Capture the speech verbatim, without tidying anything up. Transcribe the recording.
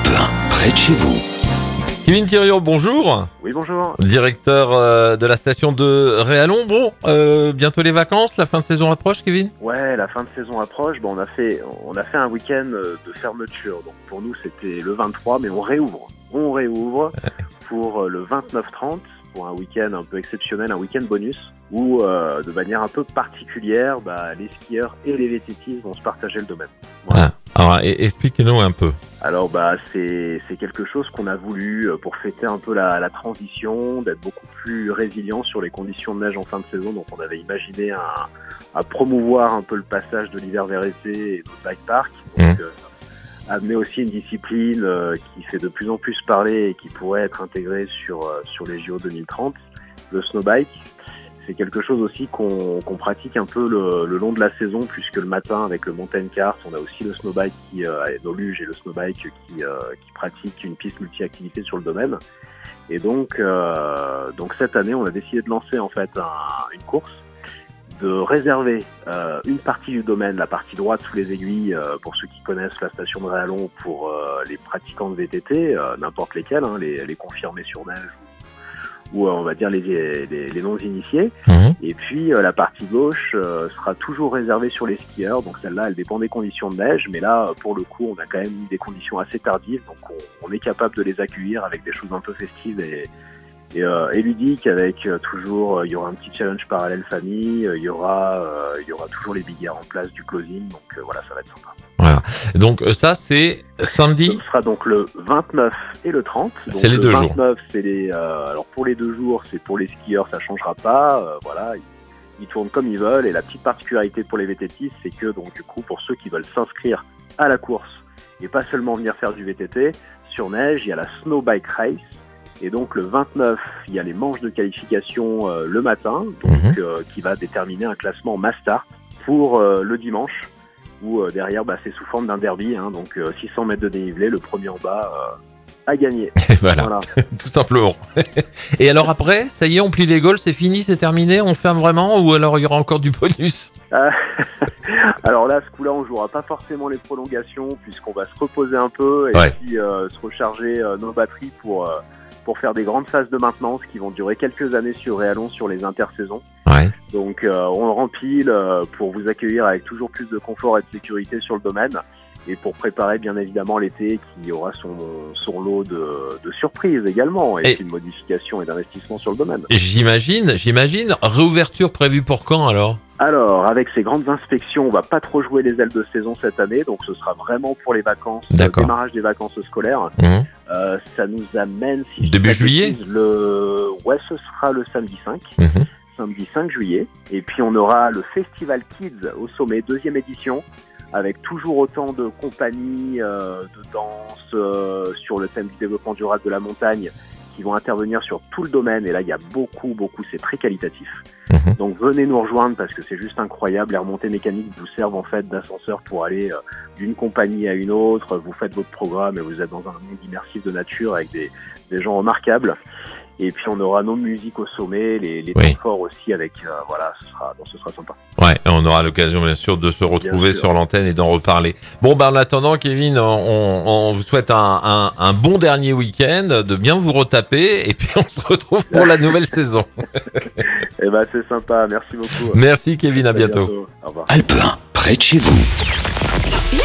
Alpe un, près de chez vous. Kevin Thiriot, bonjour. Oui, bonjour. Directeur euh, de la station de Réalon. Bon, euh, bientôt les vacances, la fin de saison approche, Kevin. Ouais, la fin de saison approche. Bon, on a fait, on a fait un week-end de fermeture. Donc pour nous, c'était le vingt-trois, mais on réouvre. On réouvre pour le vingt-neuf trente, pour un week-end un peu exceptionnel, un week-end bonus, où euh, de manière un peu particulière, bah, les skieurs et les V T T vont se partager le domaine. Voilà. Ah, alors, et, expliquez-nous un peu. Alors bah c'est c'est quelque chose qu'on a voulu pour fêter un peu la, la transition, d'être beaucoup plus résilient sur les conditions de neige en fin de saison. Donc on avait imaginé un, à promouvoir un peu le passage de l'hiver vers l'été et notre bike park. Donc, mmh. euh, amener aussi une discipline euh, qui fait de plus en plus parler et qui pourrait être intégrée sur euh, sur les J O deux mille trente, le snowbike. C'est quelque chose aussi qu'on, qu'on pratique un peu le, le long de la saison, puisque le matin, avec le mountain kart, on a aussi le snowbike, qui, euh, nos luges et le snowbike qui, euh, qui pratique une piste multi-activité sur le domaine. Et donc, euh, donc cette année, on a décidé de lancer en fait un, une course, de réserver euh, une partie du domaine, la partie droite sous les aiguilles, euh, pour ceux qui connaissent la station de Réalon, pour euh, les pratiquants de V T T, euh, n'importe lesquels, hein, les, les confirmés sur neige, ou on va dire les, les, les non-initiés. Mmh. Et puis euh, la partie gauche euh, sera toujours réservée sur les skieurs, donc celle-là elle dépend des conditions de neige, mais là pour le coup on a quand même eu des conditions assez tardives, donc on, on est capable de les accueillir avec des choses un peu festives et, et, euh, et ludiques, avec euh, toujours, il euh, y aura un petit challenge parallèle famille, il euh, y aura euh, il y aura toujours les biguerres en place du closing, donc euh, voilà, ça va être sympa. Voilà. Donc ça c'est samedi. Ce sera donc le vingt-neuf et le trente. Donc c'est les deux jours. Le vingt-neuf, c'est les. Euh, alors pour les deux jours, c'est pour les skieurs, ça changera pas. Euh, voilà, ils, ils tournent comme ils veulent. Et la petite particularité pour les V T T, c'est que donc du coup, pour ceux qui veulent s'inscrire à la course et pas seulement venir faire du V T T sur neige, il y a la Snow Bike Race. Et donc le vingt-neuf, il y a les manches de qualification euh, le matin, donc mm-hmm. euh, qui va déterminer un classement mass start pour euh, le dimanche. Où euh, derrière, bah, c'est sous forme d'un derby, hein, donc euh, six cents mètres de dénivelé, le premier en bas euh, a gagné. Voilà, voilà. Tout simplement. Et alors après, ça y est, on plie les goals, c'est fini, c'est terminé, on ferme vraiment, ou alors il y aura encore du bonus? euh, Alors là, ce coup-là, on jouera pas forcément les prolongations, puisqu'on va se reposer un peu et ouais. puis euh, se recharger euh, nos batteries pour, euh, pour faire des grandes phases de maintenance qui vont durer quelques années sur Réalon sur les intersaisons. Ouais. Donc euh, on rempile euh, pour vous accueillir avec toujours plus de confort et de sécurité sur le domaine, et pour préparer bien évidemment l'été qui aura son, son lot de, de surprises également, et, et puis de modifications et d'investissements sur le domaine. J'imagine, j'imagine. Réouverture prévue pour quand alors? Alors, avec ces grandes inspections, on va pas trop jouer les ailes de saison cette année, donc ce sera vraiment pour les vacances, D'accord. le démarrage des vacances scolaires. Mmh. Euh, ça nous amène, si début juillet, le ouais, ce sera le samedi cinq. Mmh. Samedi cinq juillet, et puis on aura le Festival Kids au sommet, deuxième édition, avec toujours autant de compagnies euh, de danse euh, sur le thème du développement durable de la montagne qui vont intervenir sur tout le domaine, et là il y a beaucoup, beaucoup, c'est très qualitatif. Mmh. Donc venez nous rejoindre parce que c'est juste incroyable, les remontées mécaniques vous servent en fait d'ascenseur pour aller euh, d'une compagnie à une autre, vous faites votre programme et vous êtes dans un monde immersif de nature avec des, des gens remarquables. Et puis on aura nos musiques au sommet, les, les oui. temps forts aussi avec, euh, voilà, ce sera, donc ce sera sympa. Ouais, on aura l'occasion bien sûr de se retrouver sur l'antenne et d'en reparler. Bon, ben en attendant, Kevin, on, on vous souhaite un, un, un bon dernier week-end, de bien vous retaper, et puis on se retrouve pour la nouvelle saison. Eh ben c'est sympa, merci beaucoup. Merci Kevin, à, à bientôt. bientôt. Au revoir. Alpe un, près de chez vous.